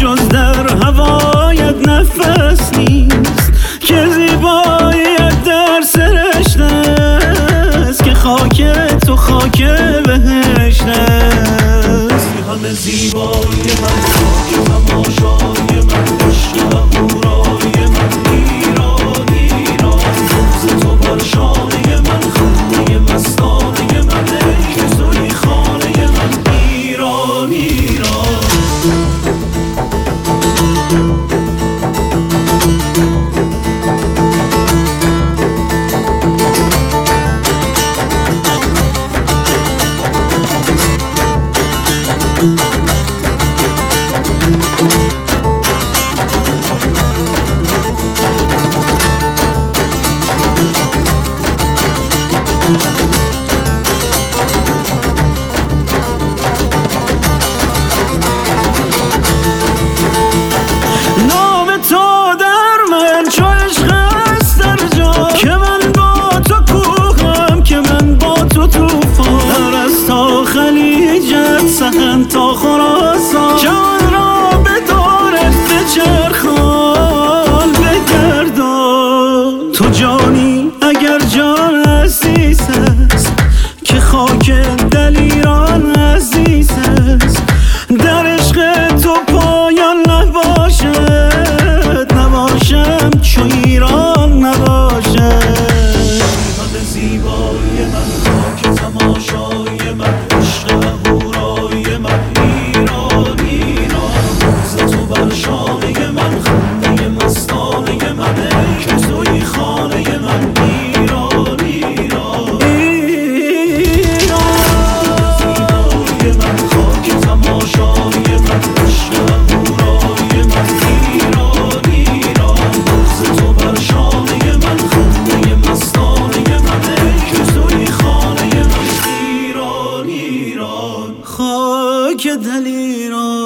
جز در هوایت نفس نیست، که زیباییت در سرشت است، که خاک تو خاک بهشت است. همه زیبایی من، خاک تماشای من، عشق و هورای من، ایران ایران. روز تو بر شانه من، خانه مستانه من، ای که توی خانه من، ایران ایران. نام تو در من چو عشق است در جا، که من با تو کوهم، که من با تو توفان. از تا خلیجت سخن تا خراسان، جان را به دورت بچرخان بگردان. تو جانی اگر جان عزیز است، که خاک دلیران عزیز است. در عشق تو پایان نباشد، نباشم چو ایران نباشد. همه زیبایی من، خاک تماشای من، عشق و هورای من، ایران ایران. روز تو بر شانه من، خانه مستانه من، ای که توی خانه من، ایران ایران ایران. زیبایی من، خاک تماشای من، عشق و هورای من، ایران ایران. روز تو بر شانه من، خانه مستانه من، ای که توی خانه من، ایران ایران. خاک دلیران